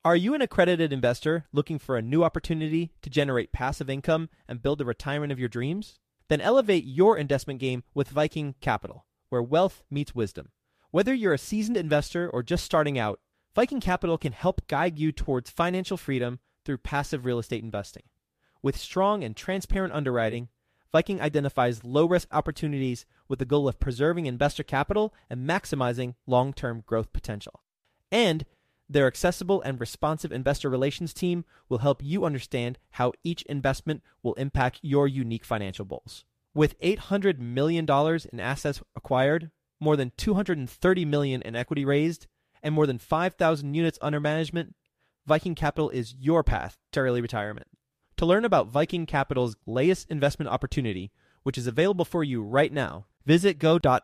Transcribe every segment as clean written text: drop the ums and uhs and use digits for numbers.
Are you an accredited investor looking for a new opportunity to generate passive income and build the retirement of your dreams? Then elevate your investment game with Viking Capital, where wealth meets wisdom. Whether you're a seasoned investor or just starting out, Viking Capital can help guide you towards financial freedom through passive real estate investing. With strong and transparent underwriting, Viking identifies low-risk opportunities with the goal of preserving investor capital and maximizing long-term growth potential. And their accessible and responsive investor relations team will help you understand how each investment will impact your unique financial goals. With $800 million in assets acquired, more than $230 million in equity raised, and more than 5,000 units under management, Viking Capital is your path to early retirement. To learn about Viking Capital's latest investment opportunity, which is available for you right now, visit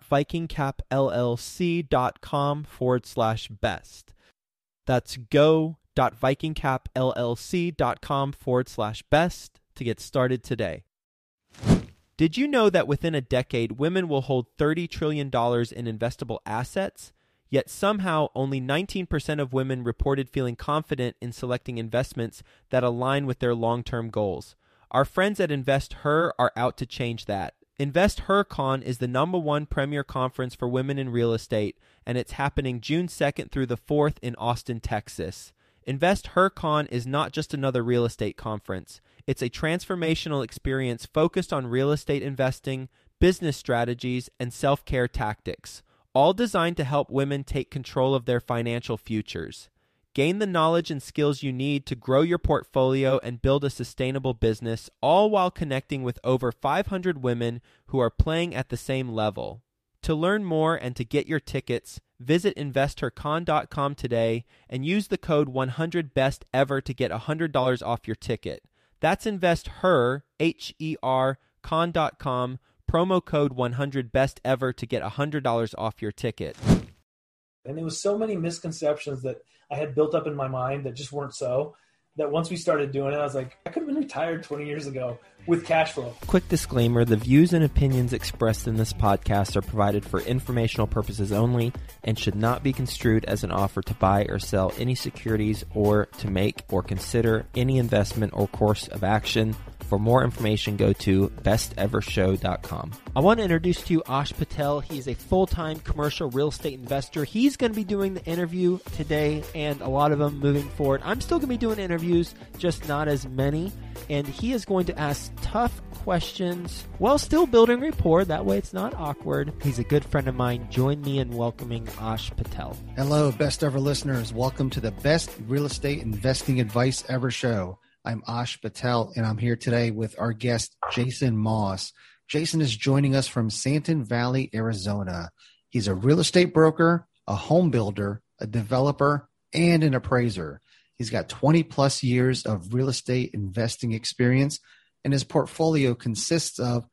go.vikingcapllc.com/best. That's go.vikingcapllc.com/best to get started today. Did you know that within a decade, women will hold $30 trillion in investable assets? Yet somehow only 19% of women reported feeling confident in selecting investments that align with their long-term goals. Our friends at InvestHer are out to change that. InvestHerCon is the #1 premier conference for women in real estate, and it's happening June 2nd through the 4th in Austin, Texas. InvestHerCon is not just another real estate conference. It's a transformational experience focused on real estate investing, business strategies, and self-care tactics, all designed to help women take control of their financial futures. Gain the knowledge and skills you need to grow your portfolio and build a sustainable business, all while connecting with over 500 women who are playing at the same level. To learn more and to get your tickets, visit InvestHerCon.com today and use the code 100BESTEVER to get $100 off your ticket. That's InvestHer, H-E-R, con.com, promo code 100BESTEVER to get $100 off your ticket. And there was so many misconceptions that I had built up in my mind that just weren't so, that once we started doing it, I was like, I could have been retired 20 years ago with cash flow. Quick disclaimer, the views and opinions expressed in this podcast are provided for informational purposes only and should not be construed as an offer to buy or sell any securities or to make or consider any investment or course of action. For more information, go to bestevershow.com. I want to introduce to you Ash Patel. He's a full-time commercial real estate investor. He's going to be doing the interview today and a lot of them moving forward. I'm still going to be doing interviews, just not as many. And he is going to ask tough questions while still building rapport. That way it's not awkward. He's a good friend of mine. Join me in welcoming Ash Patel. Hello, Best Ever listeners. Welcome to the Best Real Estate Investing Advice Ever show. I'm Ash Patel, and I'm here today with our guest, Jason Moss. Jason is joining us from Santan Valley, Arizona. He's a real estate broker, a home builder, a developer, and an appraiser. He's got 20 plus years of real estate investing experience, and his portfolio consists of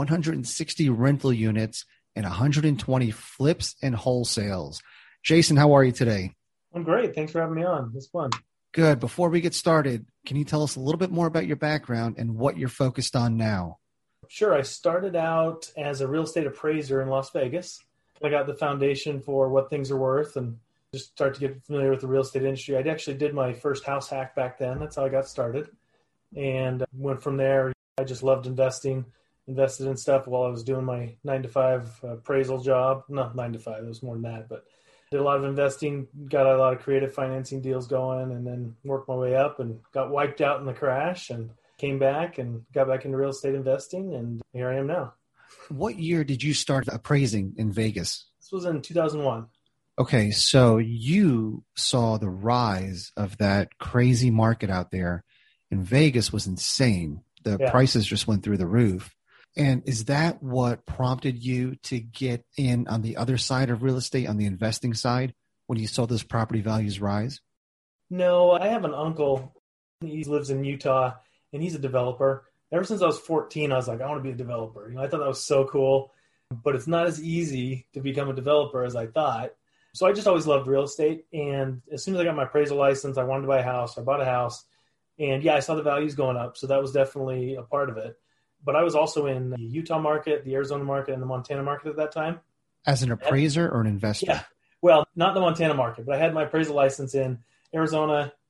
160 rental units and 120 flips and wholesales. Jason, how are you today? I'm great. Thanks for having me on. It's fun. Good. Before we get started, can you tell us a little bit more about your background and what you're focused on now? Sure. I started out as a real estate appraiser in Las Vegas. I got the foundation for what things are worth and just start to get familiar with the real estate industry. I actually did my first house hack back then. That's how I got started. And went from there. I just loved investing, invested in stuff while I was doing my 9-to-5 appraisal job. Not 9 to 5, it was more than that, but did a lot of investing, got a lot of creative financing deals going, and then worked my way up and got wiped out in the crash and came back and got back into real estate investing. And here I am now. What year did you start appraising in Vegas? This was in 2001. Okay, so you saw the rise of that crazy market out there, and Vegas was insane. The prices just went through the roof. And is that what prompted you to get in on the other side of real estate, on the investing side, when you saw those property values rise? No, I have an uncle. He lives in Utah, and he's a developer. Ever since I was 14, I was like, I want to be a developer. I thought that was so cool, but it's not as easy to become a developer as I thought. So I just always loved real estate. And as soon as I got my appraisal license, I wanted to buy a house. I bought a house. And I saw the values going up. So that was definitely a part of it. But I was also in the Utah market, the Arizona market, and the Montana market at that time. As an appraiser or an investor? Yeah. Well, not the Montana market, but I had my appraisal license in Arizona,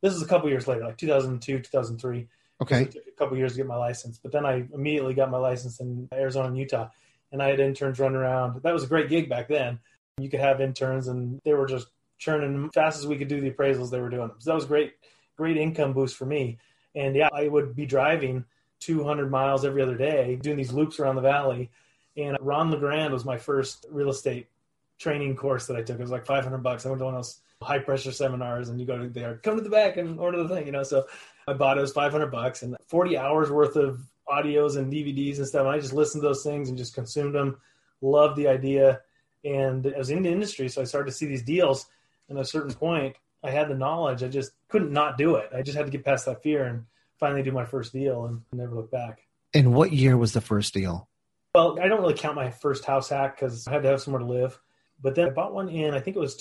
This is a couple years later, like 2002, 2003. Okay. It took a couple years to get my license, but then I immediately got my license in Arizona and Utah, and I had interns running around. That was a great gig back then. You could have interns, and they were just churning as fast as we could do the appraisals. They were doing them. So that was great income boost for me. And yeah, I would be driving 200 miles every other day, doing these loops around the valley. And Ron LeGrand was my first real estate training course that I took. It was like $500. I went to one of those high pressure seminars, and you go to there, come to the back and order the thing, So I bought it. It was $500 and 40 hours worth of audios and DVDs and stuff. And I just listened to those things and just consumed them. Loved the idea. And I was in the industry, so I started to see these deals. And at a certain point, I had the knowledge. I just couldn't not do it. I just had to get past that fear and finally do my first deal and never look back. And what year was the first deal? Well, I don't really count my first house hack because I had to have somewhere to live. But then I bought one in, I think it was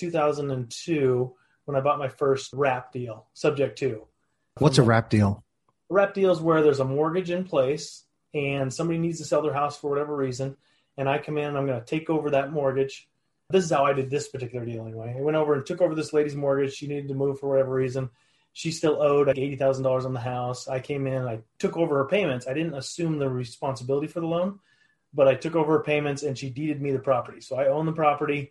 2002 when I bought my first wrap deal, subject to. What's a wrap deal? A wrap deal is where there's a mortgage in place and somebody needs to sell their house for whatever reason. And I come in and I'm going to take over that mortgage. This is how I did this particular deal anyway. I went over and took over this lady's mortgage. She needed to move for whatever reason. She still owed like $80,000 on the house. I came in and I took over her payments. I didn't assume the responsibility for the loan, but I took over her payments and she deeded me the property. So I own the property.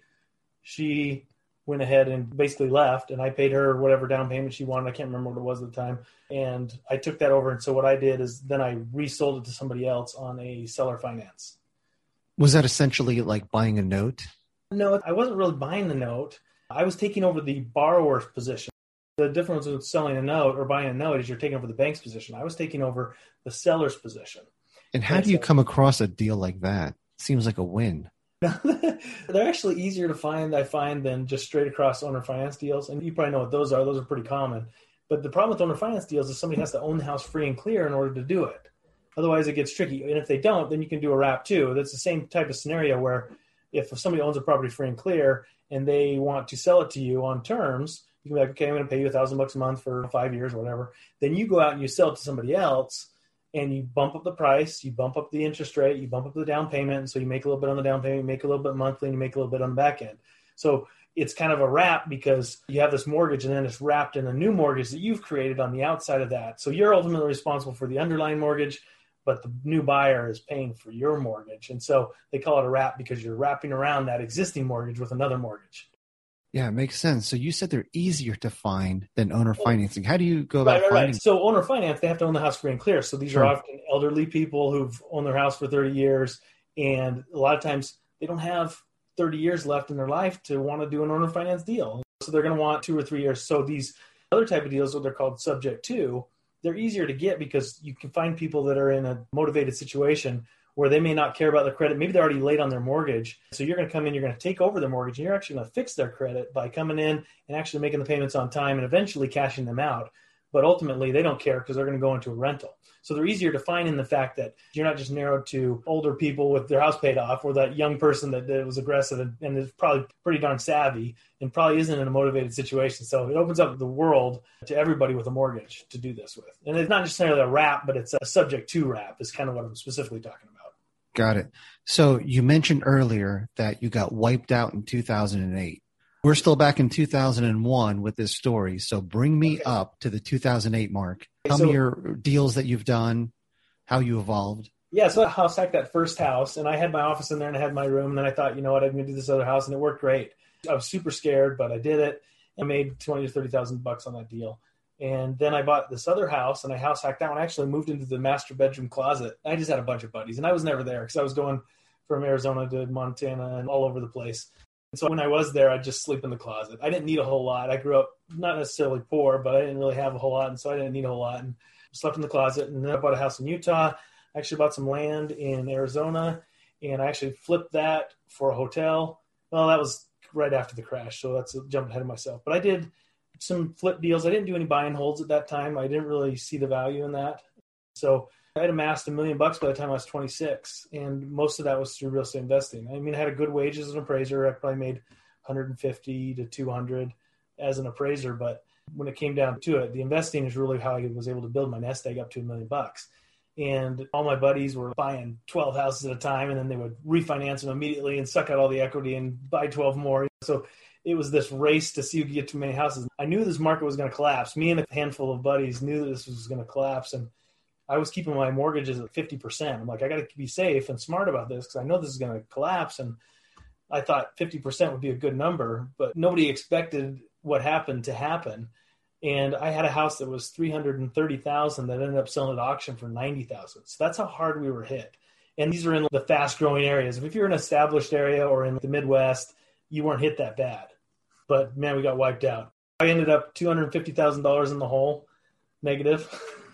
She went ahead and basically left, and I paid her whatever down payment she wanted. I can't remember what it was at the time. And I took that over. And so what I did is then I resold it to somebody else on a seller finance. Was that essentially like buying a note? No, I wasn't really buying the note. I was taking over the borrower's position. The difference with selling a note or buying a note is you're taking over the bank's position. I was taking over the seller's position. And how do you come across a deal like that? Seems like a win. They're actually easier to find, I find, than just straight across owner finance deals. And you probably know what those are. Those are pretty common. But the problem with owner finance deals is somebody has to own the house free and clear in order to do it. Otherwise, it gets tricky. And if they don't, then you can do a wrap too. That's the same type of scenario where if somebody owns a property free and clear and they want to sell it to you on terms, you can be like, okay, I'm going to pay you $1,000 a month for 5 years or whatever. Then you go out and you sell it to somebody else and you bump up the price, you bump up the interest rate, you bump up the down payment. And so you make a little bit on the down payment, you make a little bit monthly, and you make a little bit on the back end. So it's kind of a wrap because you have this mortgage and then it's wrapped in a new mortgage that you've created on the outside of that. So you're ultimately responsible for the underlying mortgage, but the new buyer is paying for your mortgage. And so they call it a wrap because you're wrapping around that existing mortgage with another mortgage. Yeah, it makes sense. So you said they're easier to find than owner financing. How do you go about finding? So owner finance, they have to own the house free and clear. So these are often elderly people who've owned their house for 30 years. And a lot of times they don't have 30 years left in their life to want to do an owner finance deal. So they're going to want 2 or 3 years. So these other type of deals, what they're called subject to, they're easier to get because you can find people that are in a motivated situation where they may not care about their credit. Maybe they're already late on their mortgage. So you're going to come in, you're going to take over their mortgage, and you're actually going to fix their credit by coming in and actually making the payments on time and eventually cashing them out. But ultimately, they don't care because they're going to go into a rental. So they're easier to find in the fact that you're not just narrowed to older people with their house paid off or that young person that was aggressive and is probably pretty darn savvy and probably isn't in a motivated situation. So it opens up the world to everybody with a mortgage to do this with. And it's not necessarily a wrap, but it's a subject to wrap is kind of what I'm specifically talking about. Got it. So you mentioned earlier that you got wiped out in 2008. We're still back in 2001 with this story. So bring me up to the 2008 mark. Tell me your deals that you've done, how you evolved. Yeah, so I house hacked that first house, and I had my office in there, and I had my room, and then I thought, you know what, I'm going to do this other house, and it worked great. I was super scared, but I did it, and made $20,000 to $30,000 on that deal. And then I bought this other house, and I house hacked that one. I actually moved into the master bedroom closet. I just had a bunch of buddies, and I was never there because I was going from Arizona to Montana and all over the place. And so when I was there, I'd just sleep in the closet. I didn't need a whole lot. I grew up not necessarily poor, but I didn't really have a whole lot, and so I didn't need a whole lot. And slept in the closet. And then I bought a house in Utah. I actually bought some land in Arizona, and I actually flipped that for a hotel. Well, that was right after the crash, so that's a jump ahead of myself. But I did some flip deals. I didn't do any buy and holds at that time. I didn't really see the value in that. So I had amassed $1 million by the time I was 26, and most of that was through real estate investing. I mean, I had a good wage as an appraiser. I probably made $150 to $200 as an appraiser, but when it came down to it, the investing is really how I was able to build my nest egg up to $1 million. And all my buddies were buying 12 houses at a time, and then they would refinance them immediately and suck out all the equity and buy 12 more. So it was this race to see who could get too many houses. I knew this market was going to collapse. Me and a handful of buddies knew that this was going to collapse. And I was keeping my mortgages at 50%. I'm like, I got to be safe and smart about this because I know this is going to collapse. And I thought 50% would be a good number, but nobody expected what happened to happen. And I had a house that was $330,000 that ended up selling at auction for $90,000. So that's how hard we were hit. And these are in the fast growing areas. If you're in an established area or in the Midwest, you weren't hit that bad. But man, we got wiped out. I ended up $250,000 in the hole, negative.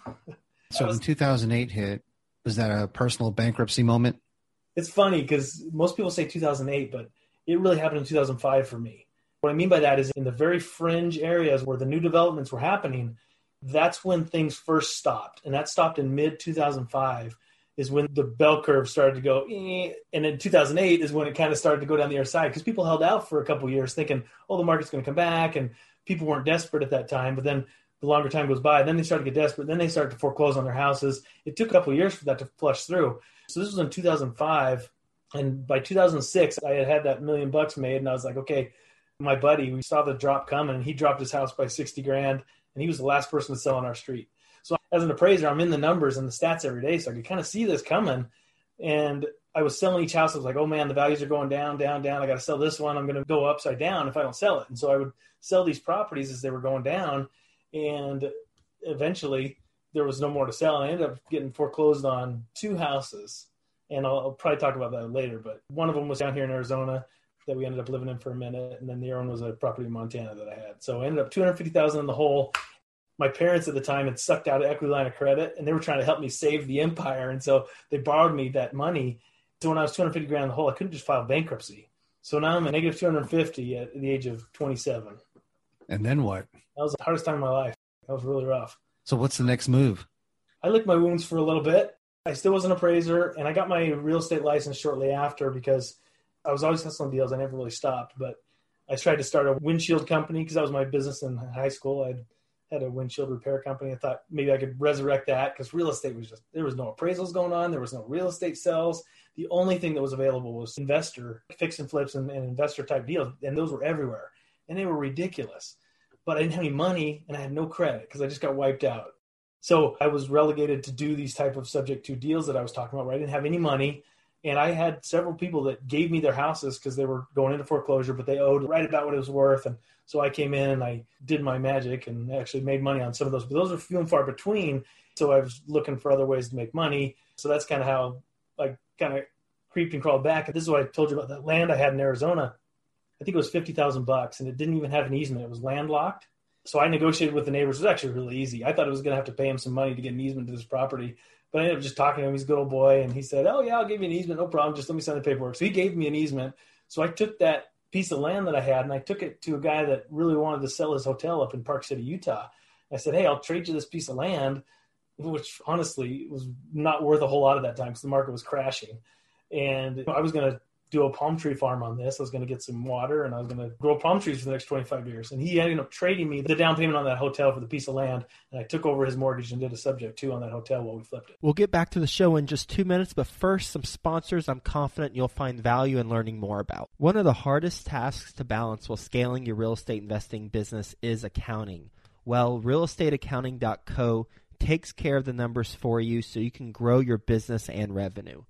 So when 2008 hit, was that a personal bankruptcy moment? It's funny because most people say 2008, but it really happened in 2005 for me. What I mean by that is in the very fringe areas where the new developments were happening, that's when things first stopped. And that stopped in mid-2005 is when the bell curve started to go, and in 2008 is when it kind of started to go down the other side because people held out for a couple of years thinking, oh, the market's going to come back, and people weren't desperate at that time. But then the longer time goes by, then they started to get desperate. Then they started to foreclose on their houses. It took a couple of years for that to flush through. So this was in 2005. And by 2006, I had that $1 million made. And I was like, okay, my buddy, we saw the drop coming, and he dropped his house by $60,000, and he was the last person to sell on our street. So as an appraiser, I'm in the numbers and the stats every day. So I could kind of see this coming. And I was selling each house. I was like, oh man, the values are going down, down, down. I got to sell this one. I'm going to go upside down if I don't sell it. And so I would sell these properties as they were going down. And eventually there was no more to sell. And I ended up getting foreclosed on 2 houses. And I'll probably talk about that later. But one of them was down here in Arizona that we ended up living in for a minute. And then the other one was a property in Montana that I had. So I ended up $250,000 in the hole. My parents at the time had sucked out an equity line of credit, and they were trying to help me save the empire. And so they borrowed me that money. So when I was $250,000 in the hole, I couldn't just file bankruptcy. So now I'm at negative 250 at the age of 27. And then what? That was the hardest time of my life. That was really rough. So what's the next move? I licked my wounds for a little bit. I still was an appraiser, and I got my real estate license shortly after because I was always hustling deals. I never really stopped, but I tried to start a windshield company because that was my business in high school. I had a windshield repair company. I thought maybe I could resurrect that because real estate was just, there was no appraisals going on. There was no real estate sales. The only thing that was available was investor fix and flips and investor type deals. And those were everywhere and they were ridiculous, but I didn't have any money and I had no credit because I just got wiped out. So I was relegated to do these type of subject to deals that I was talking about where I didn't have any money. And I had several people that gave me their houses because they were going into foreclosure, but they owed right about what it was worth. And so I came in and I did my magic and actually made money on some of those. But those are few and far between. So I was looking for other ways to make money. So that's kind of how I kind of creeped and crawled back. And this is what I told you about that land I had in Arizona. I think it was $50,000 and it didn't even have an easement. It was landlocked. So I negotiated with the neighbors. It was actually really easy. I thought I was going to have to pay him some money to get an easement to this property. But I ended up just talking to him. He's a good old boy. And he said, oh, yeah, I'll give you an easement. No problem. Just let me sign the paperwork. So he gave me an easement. So I took that piece of land that I had and I took it to a guy that really wanted to sell his hotel up in Park City, Utah. I said, hey, I'll trade you this piece of land, which honestly was not worth a whole lot at that time because the market was crashing. And I was going to do a palm tree farm on this. I was going to get some water and I was going to grow palm trees for the next 25 years. And he ended up trading me the down payment on that hotel for the piece of land. And I took over his mortgage and did a subject to on that hotel while we flipped it. We'll get back to the show in just 2 minutes, but first, some sponsors I'm confident you'll find value in learning more about. One of the hardest tasks to balance while scaling your real estate investing business is accounting. Well, realestateaccounting.co takes care of the numbers for you so you can grow your business and revenue.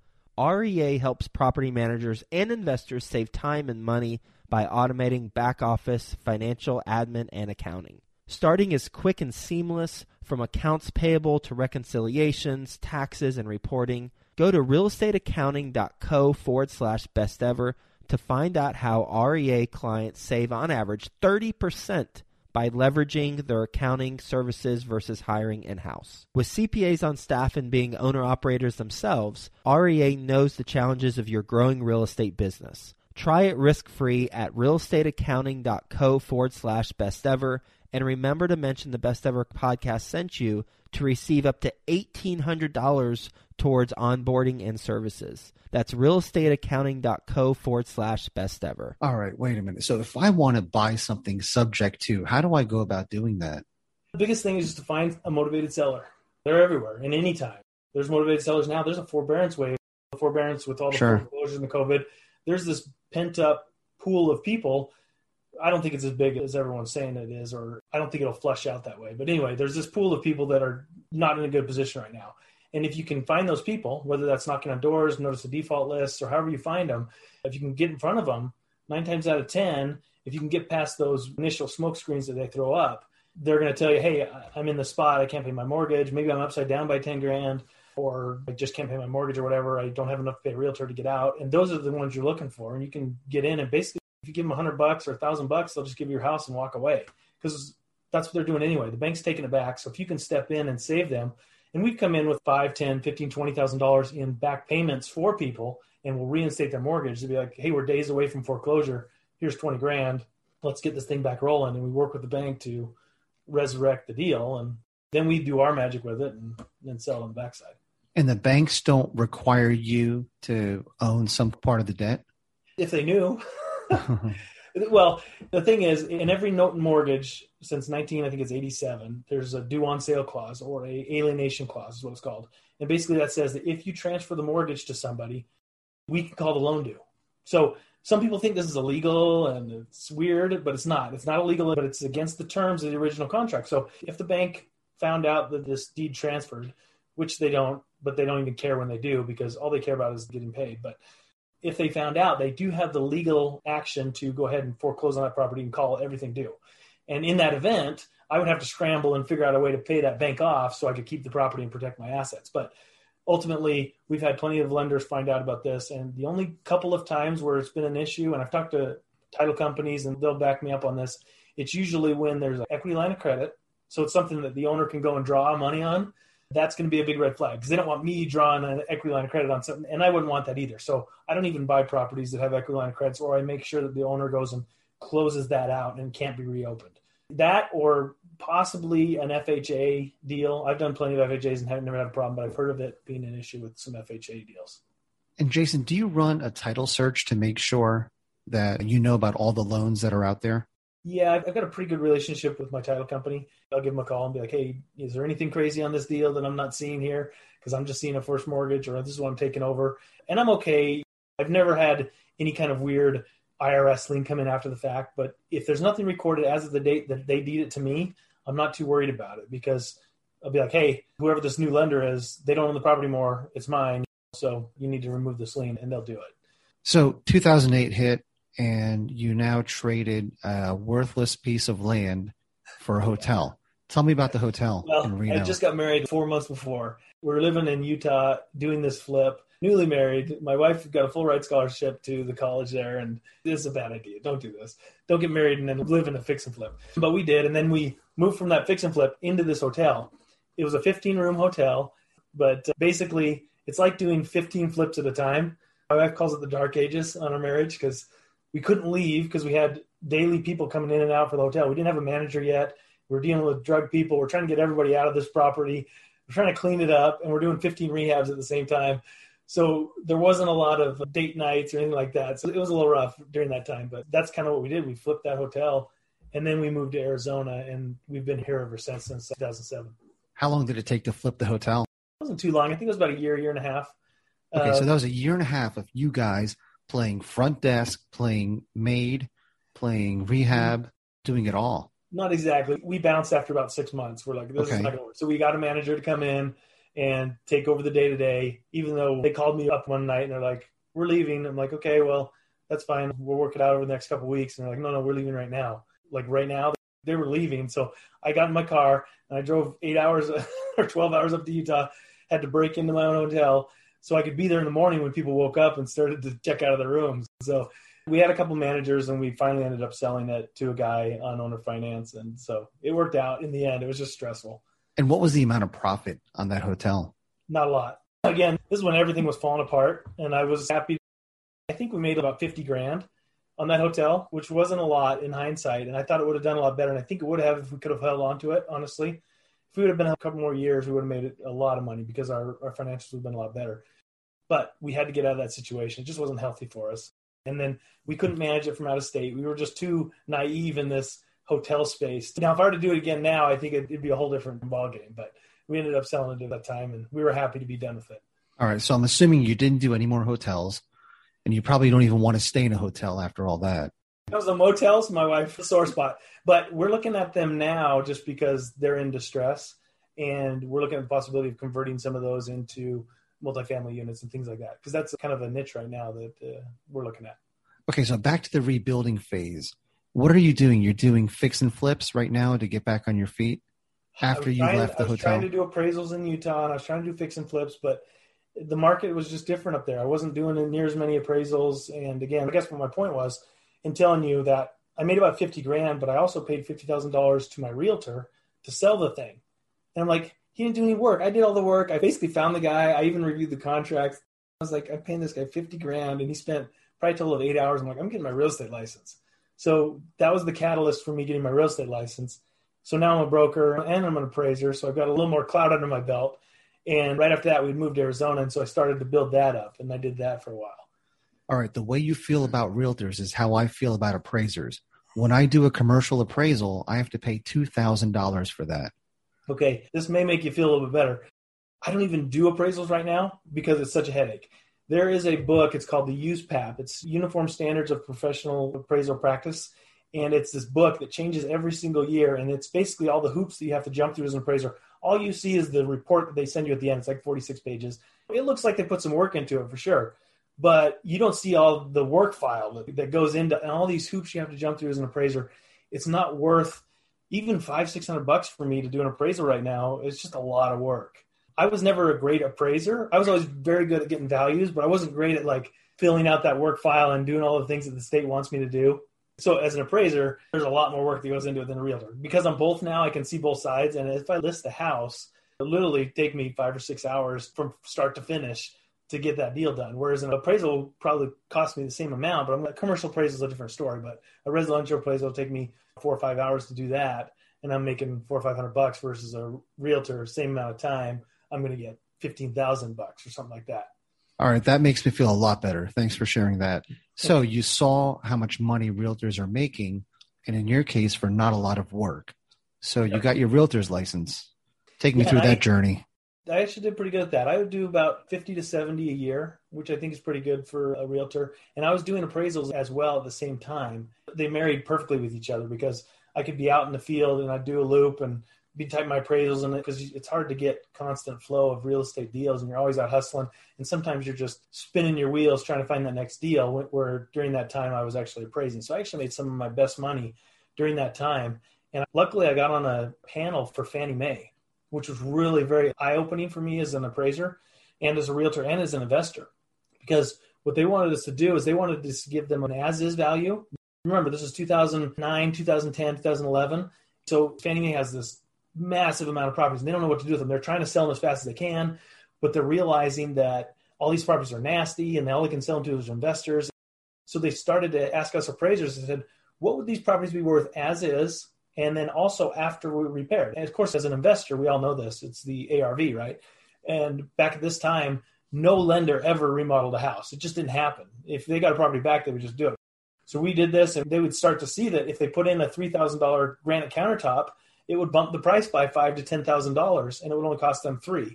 REA helps property managers and investors save time and money by automating back office, financial, admin, and accounting. Starting is quick and seamless, from accounts payable to reconciliations, taxes, and reporting. Go to realestateaccounting.co/best ever to find out how REA clients save on average 30% by leveraging their accounting services versus hiring in-house. With CPAs on staff and being owner-operators themselves, REA knows the challenges of your growing real estate business. Try it risk-free at realestateaccounting.co/best ever, and remember to mention the Best Ever podcast sent you to receive up to $1,800 towards onboarding and services. That's realestateaccounting.co/best ever. All right, wait a minute. So if I want to buy something subject to, how do I go about doing that? The biggest thing is just to find a motivated seller. They're everywhere and anytime. There's motivated sellers now. There's a forbearance wave, forbearance with all the foreclosures and the COVID. There's this pent up pool of people. I don't think it's as big as everyone's saying it is, or I don't think it'll flush out that way. But anyway, there's this pool of people that are not in a good position right now. And if you can find those people, whether that's knocking on doors, notice the default lists, or however you find them, if you can get in front of them, 9 times out of 10, if you can get past those initial smoke screens that they throw up, they're going to tell you, hey, I'm in the spot. I can't pay my mortgage. Maybe I'm upside down by 10 grand, or I just can't pay my mortgage or whatever. I don't have enough to pay a realtor to get out. And those are the ones you're looking for. And you can get in, and basically if you give them $100 or $1,000, they'll just give you your house and walk away, because that's what they're doing anyway. The bank's taking it back. So if you can step in and save them, and we've come in with $5, $10, $15, $20,000 in back payments for people, and we'll reinstate their mortgage. They'll be like, hey, we're days away from foreclosure. Here's 20 grand. Let's get this thing back rolling. And we work with the bank to resurrect the deal. And then we do our magic with it and then sell on the backside. And the banks don't require you to own some part of the debt? If they knew. Well, the thing is, in every note and mortgage since 1987, there's a due on sale clause, or a alienation clause is what it's called. And basically that says that if you transfer the mortgage to somebody, we can call the loan due. So some people think this is illegal and it's weird, but it's not. It's not illegal, but it's against the terms of the original contract. So if the bank found out that this deed transferred, which they don't, but they don't even care when they do, because all they care about is getting paid. But if they found out, they do have the legal action to go ahead and foreclose on that property and call everything due. And in that event, I would have to scramble and figure out a way to pay that bank off so I could keep the property and protect my assets. But ultimately, we've had plenty of lenders find out about this. And the only couple of times where it's been an issue, and I've talked to title companies and they'll back me up on this, it's usually when there's an equity line of credit. So it's something that the owner can go and draw money on. That's going to be a big red flag, because they don't want me drawing an equity line of credit on something, and I wouldn't want that either. So I don't even buy properties that have equity line of credits, or I make sure that the owner goes and closes that out and can't be reopened. That, or possibly an FHA deal. I've done plenty of FHAs and have never had a problem, but I've heard of it being an issue with some FHA deals. And Jason, do you run a title search to make sure that you know about all the loans that are out there? Yeah, I've got a pretty good relationship with my title company. I'll give them a call and be like, hey, is there anything crazy on this deal that I'm not seeing here? Because I'm just seeing a first mortgage, or this is what I'm taking over. And I'm okay. I've never had any kind of weird IRS lien come in after the fact. But if there's nothing recorded as of the date that they deed it to me, I'm not too worried about it, because I'll be like, hey, whoever this new lender is, they don't own the property more. It's mine. So you need to remove this lien, and they'll do it. So 2008 hit, and you now traded a worthless piece of land for a hotel. Tell me about the hotel in Reno. I just got married 4 months before. We were living in Utah doing this flip, newly married. My wife got a full ride scholarship to the college there, and this is a bad idea. Don't do this. Don't get married and then live in a fix and flip. But we did, and then we moved from that fix and flip into this hotel. It was a 15-room hotel, but basically it's like doing 15 flips at a time. My wife calls it the dark ages on our marriage, because we couldn't leave because we had daily people coming in and out for the hotel. We didn't have a manager yet. We're dealing with drug people. We're trying to get everybody out of this property. We're trying to clean it up, and we're doing 15 rehabs at the same time. So there wasn't a lot of date nights or anything like that. So it was a little rough during that time, but that's kind of what we did. We flipped that hotel, and then we moved to Arizona, and we've been here ever since 2007. How long did it take to flip the hotel? It wasn't too long. I think it was about a year and a half. Okay, so that was a year and a half of you guys playing front desk, playing maid, playing rehab, doing it all. Not exactly. We bounced after about 6 months. We're like, this is not going to work. So we got a manager to come in and take over the day-to-day, even though they called me up one night and they're like, we're leaving. I'm like, okay, well, that's fine. We'll work it out over the next couple of weeks. And they're like, no, we're leaving right now. Like right now, they were leaving. So I got in my car and I drove 8 hours or 12 hours up to Utah, had to break into my own hotel so I could be there in the morning when people woke up and started to check out of their rooms. So we had a couple managers, and we finally ended up selling it to a guy on owner finance. And so it worked out in the end. It was just stressful. And what was the amount of profit on that hotel? Not a lot. Again, this is when everything was falling apart, and I was happy. I think we made about 50 grand on that hotel, which wasn't a lot in hindsight. And I thought it would have done a lot better. And I think it would have if we could have held on to it, honestly. If we would have been a couple more years, we would have made it a lot of money because our financials would have been a lot better. But we had to get out of that situation. It just wasn't healthy for us. And then we couldn't manage it from out of state. We were just too naive in this hotel space. Now, if I were to do it again now, I think it'd be a whole different ballgame. But we ended up selling it at that time, and we were happy to be done with it. All right. So I'm assuming you didn't do any more hotels, and you probably don't even want to stay in a hotel after all that. Those are motels, my wife's sore spot. But we're looking at them now just because they're in distress. And we're looking at the possibility of converting some of those into multifamily units and things like that. Because that's kind of a niche right now that we're looking at. Okay, so back to the rebuilding phase. What are you doing? You're doing fix and flips right now to get back on your feet after you left the hotel? I was trying to do appraisals in Utah, and I was trying to do fix and flips, but the market was just different up there. I wasn't doing near as many appraisals. And again, I guess what my point was in telling you that I made about $50,000, but I also paid $50,000 to my realtor to sell the thing. And I'm like, he didn't do any work. I did all the work. I basically found the guy. I even reviewed the contracts. I was like, I'm paying this guy $50,000, and he spent probably a total of 8 hours. I'm like, I'm getting my real estate license. So that was the catalyst for me getting my real estate license. So now I'm a broker and I'm an appraiser. So I've got a little more clout under my belt. And right after that, we moved to Arizona. And so I started to build that up, and I did that for a while. All right. The way you feel about realtors is how I feel about appraisers. When I do a commercial appraisal, I have to pay $2,000 for that. Okay. This may make you feel a little bit better. I don't even do appraisals right now because it's such a headache. There is a book. It's called the USPAP. It's Uniform Standards of Professional Appraisal Practice. And it's this book that changes every single year. And it's basically all the hoops that you have to jump through as an appraiser. All you see is the report that they send you at the end. It's like 46 pages. It looks like they put some work into it for sure. But you don't see all the work file that goes into and all these hoops you have to jump through as an appraiser. It's not worth even $500-600 for me to do an appraisal right now. It's just a lot of work. I was never a great appraiser. I was always very good at getting values, but I wasn't great at like filling out that work file and doing all the things that the state wants me to do. So as an appraiser, there's a lot more work that goes into it than a realtor. Because I'm both now, I can see both sides. And if I list the house, it'll literally take me 5 or 6 hours from start to finish to get that deal done. Whereas an appraisal will probably cost me the same amount, but a commercial appraisal is a different story. But a residential appraisal will take me 4 or 5 hours to do that. And I'm making $400 or $500 versus a realtor, same amount of time. I'm going to get $15,000 or something like that. All right. That makes me feel a lot better. Thanks for sharing that. So you saw how much money realtors are making, and in your case, for not a lot of work. So you got your realtor's license. Take me through that journey. I actually did pretty good at that. I would do about 50 to 70 a year, which I think is pretty good for a realtor. And I was doing appraisals as well at the same time. They married perfectly with each other because I could be out in the field and I'd do a loop and be typing my appraisals in it because it's hard to get constant flow of real estate deals and you're always out hustling. And sometimes you're just spinning your wheels trying to find that next deal where during that time I was actually appraising. So I actually made some of my best money during that time. And luckily I got on a panel for Fannie Mae, which was really very eye-opening for me as an appraiser and as a realtor and as an investor. Because what they wanted us to do is they wanted us to give them an as-is value. Remember, this is 2009, 2010, 2011. So Fannie Mae has this massive amount of properties, and they don't know what to do with them. They're trying to sell them as fast as they can, but they're realizing that all these properties are nasty and all they can sell them to is investors. So they started to ask us appraisers and said, what would these properties be worth as is? And then also after we repaired. And of course, as an investor, we all know this. It's the ARV, right? And back at this time, no lender ever remodeled a house. It just didn't happen. If they got a property back, they would just do it. So we did this, and they would start to see that if they put in a $3,000 granite countertop, it would bump the price by $5,000 to $10,000, and it would only cost them $3,000.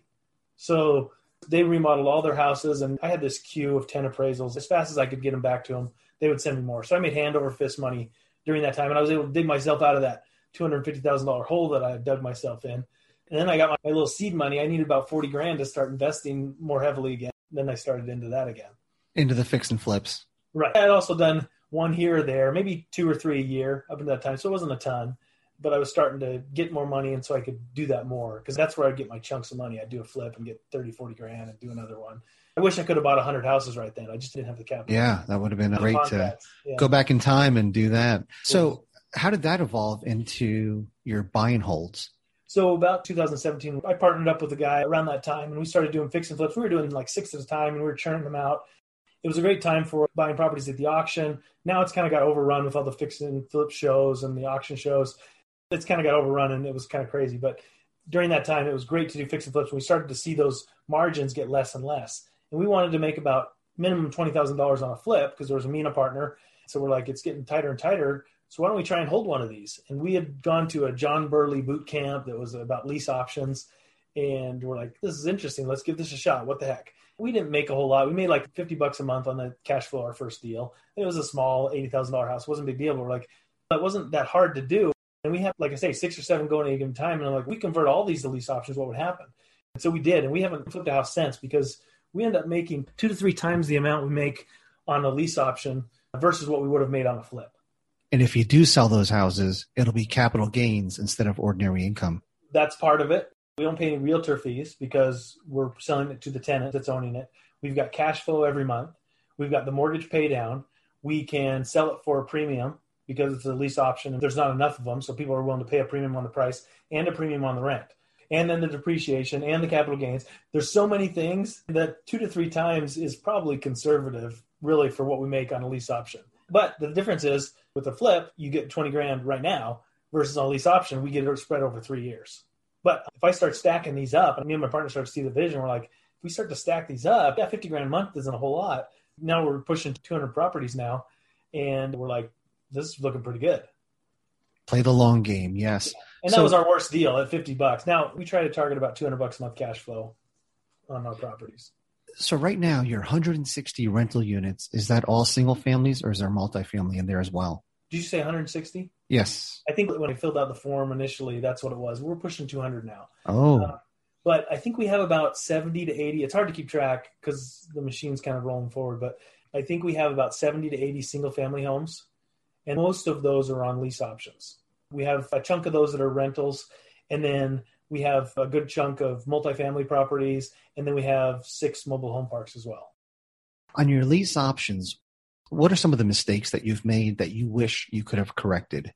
So they remodeled all their houses, and I had this queue of 10 appraisals. As fast as I could get them back to them, they would send me more. So I made hand over fist money during that time, and I was able to dig myself out of that $250,000 hole that I had dug myself in. And then I got my little seed money. I needed about $40,000 to start investing more heavily again. Then I started into that again. Into the fix and flips. Right. I had also done one here or there, maybe 2 or 3 a year up until that time. So it wasn't a ton, but I was starting to get more money. And so I could do that more because that's where I'd get my chunks of money. I'd do a flip and get 30, 40 grand and do another one. I wish I could have bought 100 houses right then. I just didn't have the capital. Yeah, that would have been great to go back in time and do that. So how did that evolve into your buy and holds? So about 2017, I partnered up with a guy around that time, and we started doing fix and flips. We were doing like 6 at a time, and we were churning them out. It was a great time for buying properties at the auction. Now it's kind of got overrun with all the fix and flip shows and the auction shows. It's kind of got overrun, and it was kind of crazy. But during that time, it was great to do fix and flips. And we started to see those margins get less and less. And we wanted to make about minimum $20,000 on a flip because there was a MENA partner. So we're like, it's getting tighter and tighter. So why don't we try and hold one of these? And we had gone to a John Burley boot camp that was about lease options. And we're like, this is interesting. Let's give this a shot. What the heck? We didn't make a whole lot. We made like $50 a month on the cash flow, our first deal. It was a small $80,000 house. It wasn't a big deal, but we're like, it wasn't that hard to do. And we have, like I say, 6 or 7 going at a given time. And I'm like, we convert all these to lease options, what would happen? And so we did. And we haven't flipped a house since because we end up making 2 to 3 times the amount we make on a lease option versus what we would have made on a flip. And if you do sell those houses, it'll be capital gains instead of ordinary income. That's part of it. We don't pay any realtor fees because we're selling it to the tenant that's owning it. We've got cash flow every month. We've got the mortgage pay down. We can sell it for a premium because it's a lease option. There's not enough of them, so people are willing to pay a premium on the price and a premium on the rent. And then the depreciation and the capital gains. There's so many things that 2 to 3 times is probably conservative, really, for what we make on a lease option. But the difference is with a flip, you get 20 grand right now versus on a lease option, we get it spread over 3 years. But if I start stacking these up, and me and my partner start to see the vision, we're like, if we start to stack these up, 50 grand a month isn't a whole lot. Now we're pushing 200 properties now, and we're like, this is looking pretty good. Play the long game, yes. And that was our worst deal at $50. Now we try to target about $200 a month cash flow on our properties. So right now, your 160 rental units, is that all single families or is there multifamily in there as well? Did you say 160? Yes. I think when I filled out the form initially, that's what it was. We're pushing 200 now. Oh. But I think we have about 70 to 80. It's hard to keep track because the machine's kind of rolling forward. But I think we have about 70 to 80 single family homes. And most of those are on lease options. We have a chunk of those that are rentals. And then we have a good chunk of multifamily properties. And then we have 6 mobile home parks as well. On your lease options, what are some of the mistakes that you've made that you wish you could have corrected?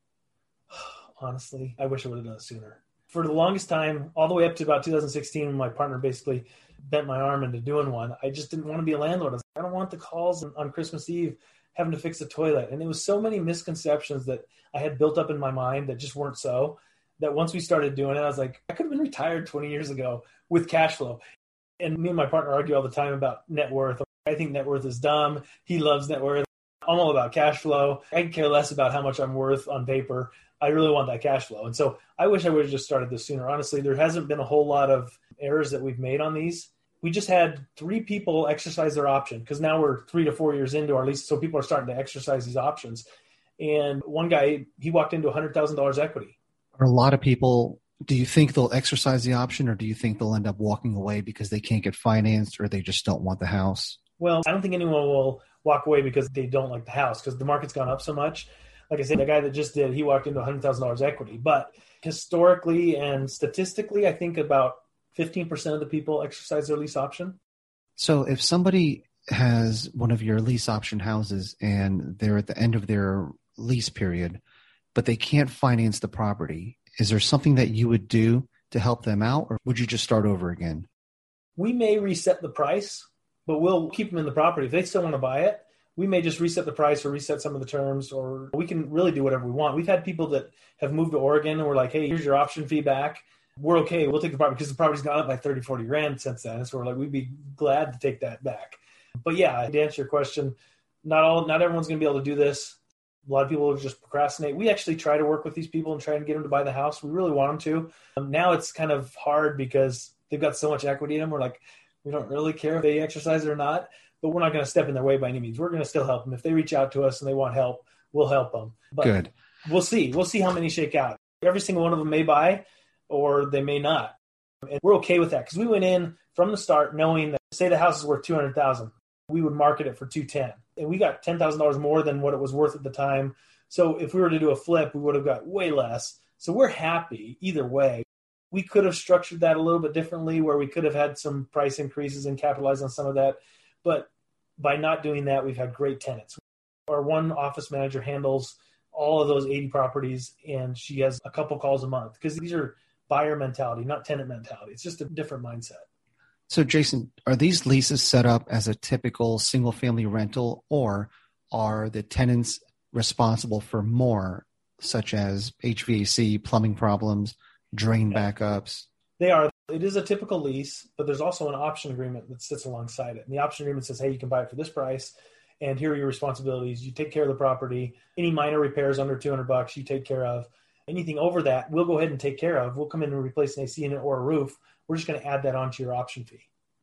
Honestly, I wish I would have done it sooner. For the longest time, all the way up to about 2016, when my partner basically bent my arm into doing one, I just didn't want to be a landlord. I was like, I don't want the calls on Christmas Eve having to fix a toilet. And it was so many misconceptions that I had built up in my mind that just weren't so, that once we started doing it, I was like, I could have been retired 20 years ago with cash flow. And me and my partner argue all the time about net worth. I think net worth is dumb. He loves net worth. I'm all about cash flow. I can care less about how much I'm worth on paper. I really want that cash flow. And so I wish I would have just started this sooner. Honestly, there hasn't been a whole lot of errors that we've made on these. We just had 3 people exercise their option because now we're 3 to 4 years into our lease. So people are starting to exercise these options. And one guy, he walked into $100,000 equity. Are a lot of people, do you think they'll exercise the option or do you think they'll end up walking away because they can't get financed or they just don't want the house? Well, I don't think anyone will walk away because they don't like the house because the market's gone up so much. Like I said, the guy that just did, he walked into $100,000 equity. But historically and statistically, I think about 15% of the people exercise their lease option. So if somebody has one of your lease option houses and they're at the end of their lease period, but they can't finance the property, is there something that you would do to help them out, or would you just start over again? We may reset the price, but we'll keep them in the property. If they still want to buy it, we may just reset the price or reset some of the terms, or we can really do whatever we want. We've had people that have moved to Oregon and we're like, hey, here's your option fee back. We're okay. We'll take the property because the property's gone up by 30, 40 grand since then. So we're like, we'd be glad to take that back. But yeah, to answer your question, not everyone's going to be able to do this. A lot of people will just procrastinate. We actually try to work with these people and try and get them to buy the house. We really want them to. Now it's kind of hard because they've got so much equity in them. We're like, we don't really care if they exercise it or not, but we're not going to step in their way by any means. We're going to still help them. If they reach out to us and they want help, we'll help them. But good. We'll see. We'll see how many shake out. Every single one of them may buy or they may not. And we're okay with that because we went in from the start knowing that, say the house is worth $200,000, we would market it for $210,000. And we got $10,000 more than what it was worth at the time. So if we were to do a flip, we would have got way less. So we're happy either way. We could have structured that a little bit differently where we could have had some price increases and capitalized on some of that. But by not doing that, we've had great tenants. Our one office manager handles all of those 80 properties, and she has a couple calls a month because these are buyer mentality, not tenant mentality. It's just a different mindset. So Jason, are these leases set up as a typical single family rental, or are the tenants responsible for more, such as HVAC, plumbing problems, drain backups? They are. It is a typical lease, but there's also an option agreement that sits alongside it. And the option agreement says, hey, you can buy it for this price, and here are your responsibilities. You take care of the property. Any minor repairs under $200 you take care of. Anything over that, we'll go ahead and take care of. We'll come in and replace an AC unit or a roof. We're just going to add that onto your option fee.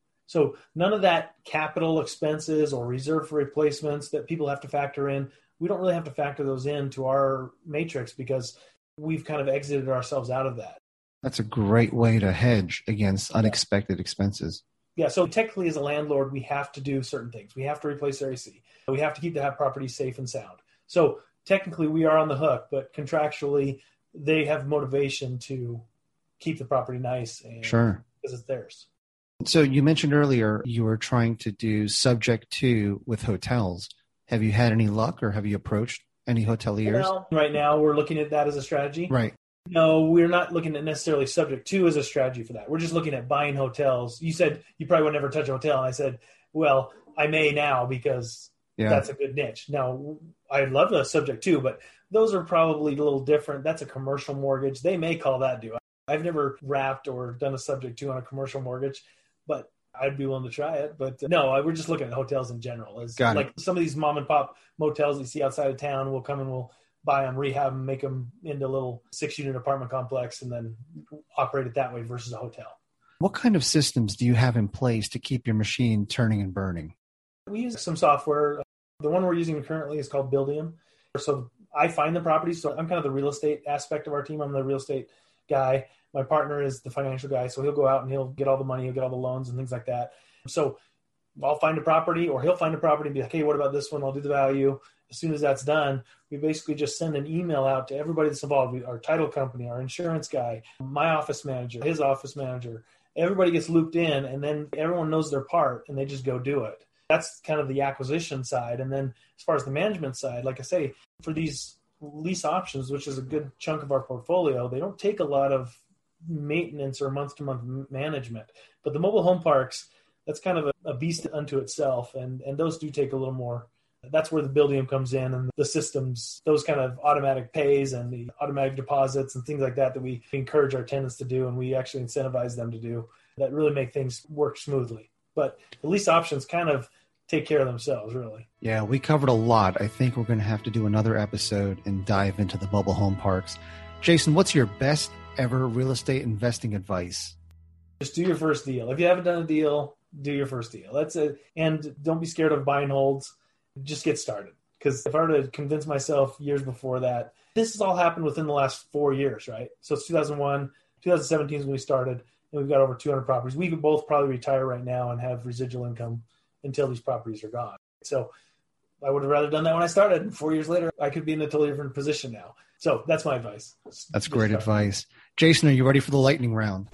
So none of that capital expenses or reserve for replacements that people have to factor in, we don't really have to factor those into our matrix because we've kind of exited ourselves out of that. That's a great way to hedge against unexpected expenses. Yeah, so technically as a landlord, we have to do certain things. We have to replace their AC. We have to keep the property safe and sound. So technically we are on the hook, but contractually they have motivation to keep the property nice and sure, because it's theirs. So you mentioned earlier you were trying to do subject to with hotels. Have you had any luck or have you approached any hoteliers? Well, right now we're looking at that as a strategy. Right. No, we're not looking at necessarily subject to as a strategy for that. We're just looking at buying hotels. You said you probably would never touch a hotel. And I said, well, I may now because that's a good niche. Now, I'd love a subject to, but those are probably a little different. That's a commercial mortgage. They may call that due. I've never wrapped or done a subject to on a commercial mortgage, but I'd be willing to try it. But no, we're just looking at hotels in general. Like some of these mom and pop motels you see outside of town, we'll come and we'll buy them, rehab them, make them into a little 6-unit apartment complex and then operate it that way versus a hotel. What kind of systems do you have in place to keep your machine turning and burning? We use some software. The one we're using currently is called Buildium. So I find the properties. So I'm kind of the real estate aspect of our team. I'm the real estate guy. My partner is the financial guy. So he'll go out and he'll get all the money. He'll get all the loans and things like that. So I'll find a property or he'll find a property and be like, hey, what about this one? I'll do the value. As soon as that's done, we basically just send an email out to everybody that's involved. Our title company, our insurance guy, my office manager, his office manager. Everybody gets looped in and then everyone knows their part and they just go do it. That's kind of the acquisition side. And then as far as the management side, like I say, for these lease options, which is a good chunk of our portfolio, they don't take a lot of maintenance or month-to-month management. But the mobile home parks, that's kind of a beast unto itself. And those do take a little more. That's where the Buildium comes in and the systems, those kind of automatic pays and the automatic deposits and things like that we encourage our tenants to do and we actually incentivize them to do that really make things work smoothly. But the lease options kind of take care of themselves, really. Yeah, we covered a lot. I think we're going to have to do another episode and dive into the mobile home parks. Jason, what's your best ever real estate investing advice? Just do your first deal. If you haven't done a deal, do your first deal. That's it. And don't be scared of buy and holds. Just get started. Because if I were to convince myself years before that, this has all happened within the last 4 years, right? So it's 2001, 2017 is when we started, and we've got over 200 properties. We could both probably retire right now and have residual income until these properties are gone. So I would have rather done that when I started. And 4 years later, I could be in a totally different position now. So that's my advice. That's great advice. Jason, are you ready for the lightning round?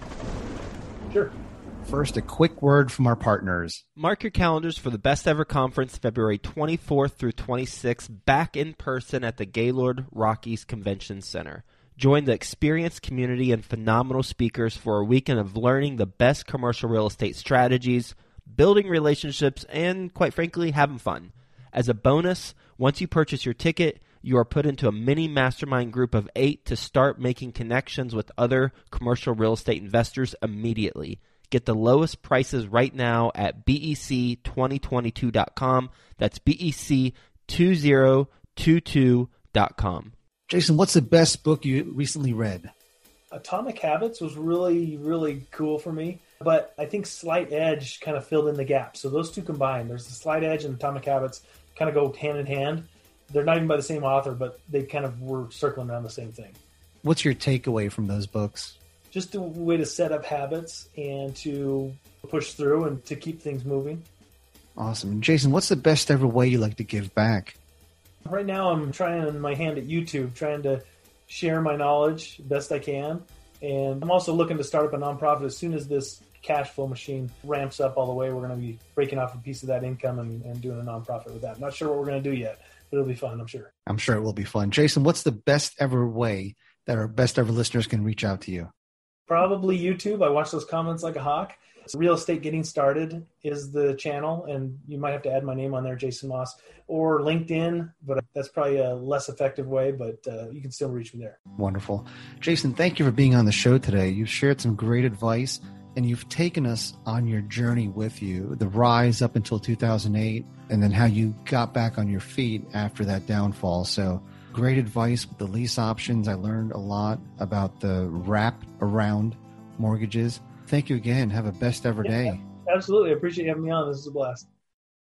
Sure. First, a quick word from our partners. Mark your calendars for the Best Ever Conference, February 24th through 26th, back in person at the Gaylord Rockies Convention Center. Join the experienced community and phenomenal speakers for a weekend of learning the best commercial real estate strategies, building relationships, and, quite frankly, having fun. As a bonus, once you purchase your ticket, you are put into a mini mastermind group of 8 to start making connections with other commercial real estate investors immediately. Get the lowest prices right now at BEC2022.com. That's BEC2022.com. Jason, what's the best book you recently read? Atomic Habits was really, really cool for me. But I think Slight Edge kind of filled in the gap. So those two combined, there's the Slight Edge and Atomic Habits kind of go hand in hand. They're not even by the same author, but they kind of were circling around the same thing. What's your takeaway from those books? Just a way to set up habits and to push through and to keep things moving. Awesome. Jason, what's the best ever way you like to give back? Right now I'm trying my hand at YouTube, trying to share my knowledge best I can. And I'm also looking to start up a nonprofit as soon as this cash flow machine ramps up all the way. We're going to be breaking off a piece of that income and doing a nonprofit with that. I'm not sure what we're going to do yet, but it'll be fun, I'm sure. I'm sure it will be fun. Jason, what's the best ever way that our best ever listeners can reach out to you? Probably YouTube. I watch those comments like a hawk. So Real Estate Getting Started is the channel, and you might have to add my name on there, Jason Moss, or LinkedIn, but that's probably a less effective way, but you can still reach me there. Wonderful. Jason, thank you for being on the show today. You've shared some great advice, and you've taken us on your journey with you, the rise up until 2008, and then how you got back on your feet after that downfall. So Great advice with the lease options. I learned a lot about the wrap around mortgages. Thank you again. Have a best ever day. Absolutely. I appreciate you having me on. This is a blast.